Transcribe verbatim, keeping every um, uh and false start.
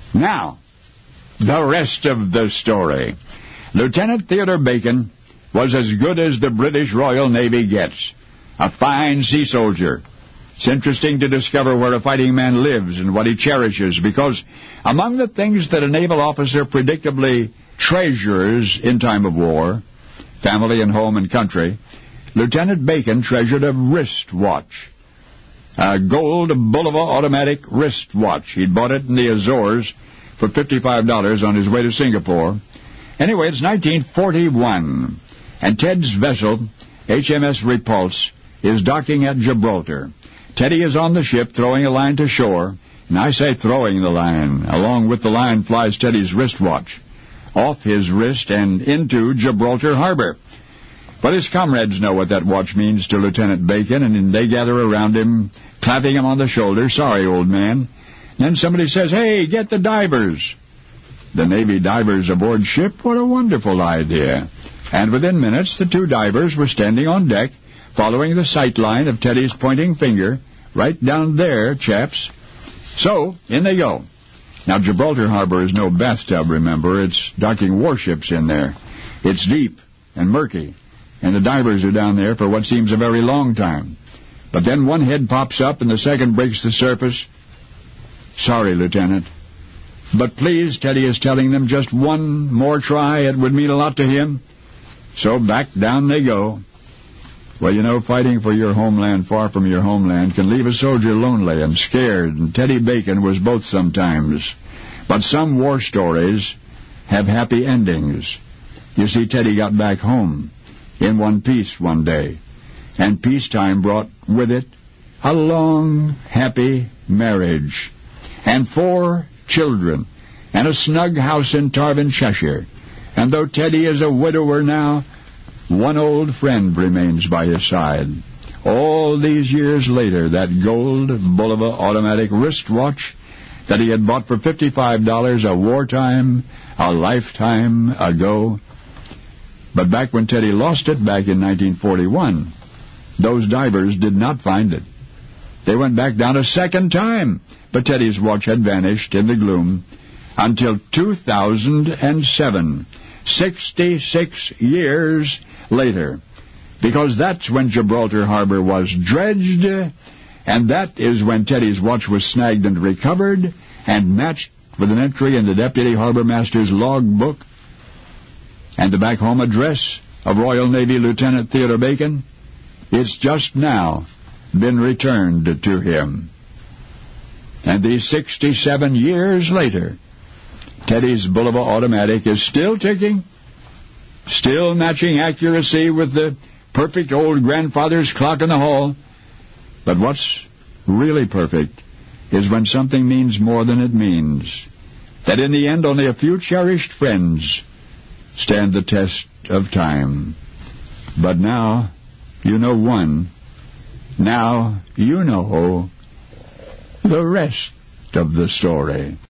Now, the rest of the story. Lieutenant Theodore Bacon was as good as the British Royal Navy gets. A fine sea soldier. It's interesting to discover where a fighting man lives and what he cherishes, because among the things that a naval officer predictably treasures in time of war, family and home and country, Lieutenant Bacon treasured a wristwatch. A gold Bulova automatic wristwatch. He'd bought it in the Azores for fifty-five dollars on his way to Singapore. Anyway, it's nineteen forty-one, and Ted's vessel, H M S Repulse, is docking at Gibraltar. Teddy is on the ship throwing a line to shore, and I say throwing the line. Along with the line flies Teddy's wristwatch, off his wrist and into Gibraltar Harbor. But his comrades know what that watch means to Lieutenant Bacon, and they gather around him, clapping him on the shoulder. Sorry, old man. Then somebody says, hey, get the divers. The Navy divers aboard ship? What a wonderful idea. And within minutes, the two divers were standing on deck, following the sight line of Teddy's pointing finger, right down there, chaps. So, in they go. Now, Gibraltar Harbor is no bathtub, remember. It's docking warships in there. It's deep and murky, and the divers are down there for what seems a very long time. But then one head pops up and the second breaks the surface. Sorry, Lieutenant. But please, Teddy is telling them, just one more try. It would mean a lot to him. So back down they go. Well, you know, fighting for your homeland far from your homeland can leave a soldier lonely and scared, and Teddy Bacon was both sometimes. But some war stories have happy endings. You see, Teddy got back home in one piece one day, and peacetime brought with it a long, happy marriage, and four children, and a snug house in Tarvin, Cheshire. And though Teddy is a widower now, one old friend remains by his side. All these years later, that gold Bulova automatic wristwatch that he had bought for fifty-five dollars a wartime, a lifetime ago. But back when Teddy lost it, back in nineteen forty-one, those divers did not find it. They went back down a second time, but Teddy's watch had vanished in the gloom until two thousand seven, sixty-six years later, because that's when Gibraltar Harbor was dredged, and that is when Teddy's watch was snagged and recovered and matched with an entry in the Deputy Harbor Master's log book, and the back home address of Royal Navy Lieutenant Theodore Bacon. It's just now been returned to him. And these sixty-seven years later, Teddy's Bulova automatic is still ticking, still matching accuracy with the perfect old grandfather's clock in the hall. But what's really perfect is when something means more than it means. That in the end only a few cherished friends stand the test of time. But now you know one. Now you know the rest of the story.